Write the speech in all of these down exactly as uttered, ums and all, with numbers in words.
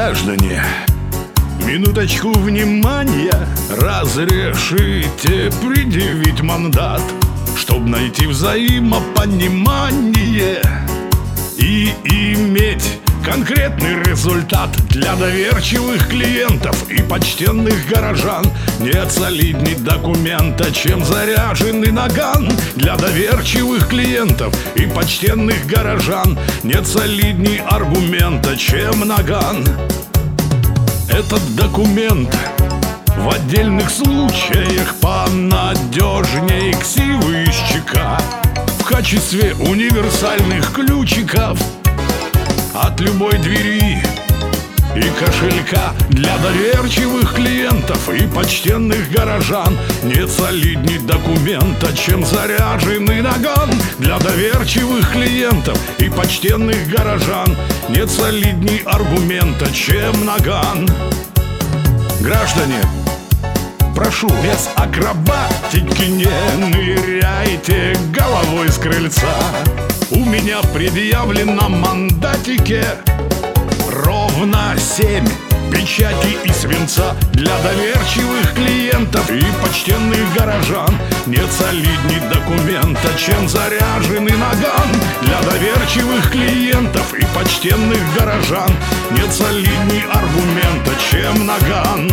Граждане, минуточку внимания, разрешите предъявить мандат, чтоб найти взаимопонимание и иметь конкретный результат для доверчивых клиентов и почтенных горожан. Нет солидней документа, чем заряженный наган. Для доверчивых клиентов и почтенных горожан нет солидней аргумента, чем наган. Этот документ в отдельных случаях понадежнее ксивы из ЧК в качестве универсальных ключиков от любой двери и кошелька. Для доверчивых клиентов и почтенных горожан нет солидней документа, чем заряженный наган. Для доверчивых клиентов и почтенных горожан нет солидней аргумента, чем наган. Граждане, прошу, без акробатики не ныряйте головой с крыльца. У меня предъявлено мандатике ровно семь печатей и свинца. Для доверчивых клиентов и почтенных горожан нет солидней документа, чем заряженный наган. Для доверчивых клиентов и почтенных горожан нет солидней аргумента, чем наган.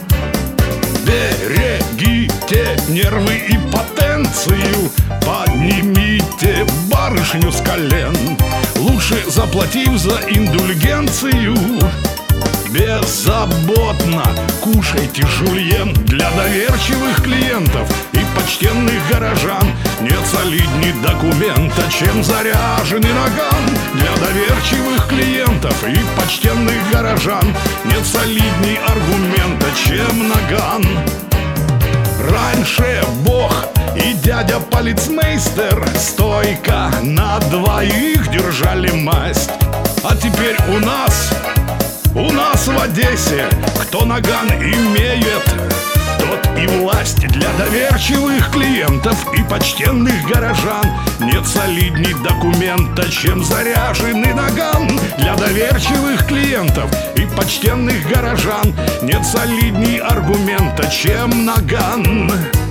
Берегите нервы и потенцию, поднимите барышню с колен, лучше заплатив за индульгенцию. Беззаботно кушайте жульен. Для доверчивых клиентов и почтенных горожан нет солидней документа, чем заряженный наган. Для доверчивых клиентов и почтенных горожан нет солидней аргумента, чем наган. Раньше Бог и дядя полицмейстер стойко на двоих держали масть, а теперь у нас, у нас в Одессе кто наган имеет, тот и власть. Для доверчивых клиентов и почтенных горожан нет солидней документа, чем заряженный наган. Для доверчивых клиентов и почтенных горожан нет солидней аргумента, чем наган.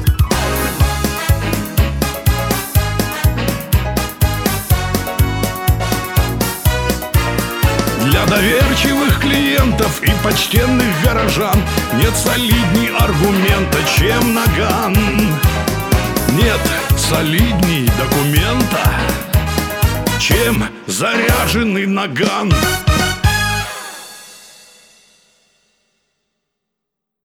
Для доверчивых клиентов и почтенных горожан нет солидней аргумента, чем наган. Нет солидней документа, чем заряженный наган.